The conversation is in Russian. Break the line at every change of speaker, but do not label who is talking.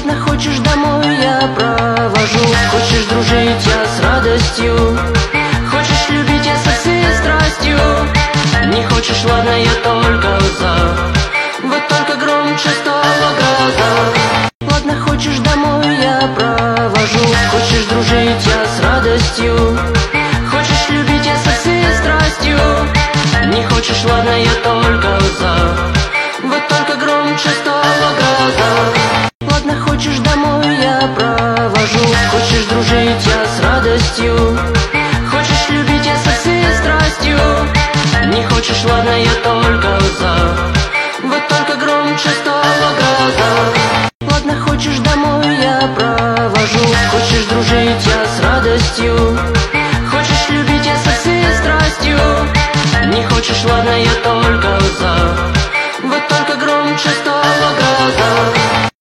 Ладно, хочешь домой, я провожу. Хочешь дружить, я с радостью. Хочешь любить, я со всей страстью. Не хочешь, ладно, я только за. Вот только громче стала гроза. Ладно, хочешь домой, я провожу. Хочешь дружить, я с радостью. Хочешь любить, я со всей страстью. Не хочешь, ладно, я только за. Вот только громче стала гроза. Ладно, хочешь домой, я провожу. Хочешь дружить, я с радостью. Хочешь любить, я со всей страстью. Не хочешь, ладно, я только за. Вот только громче стала гроза.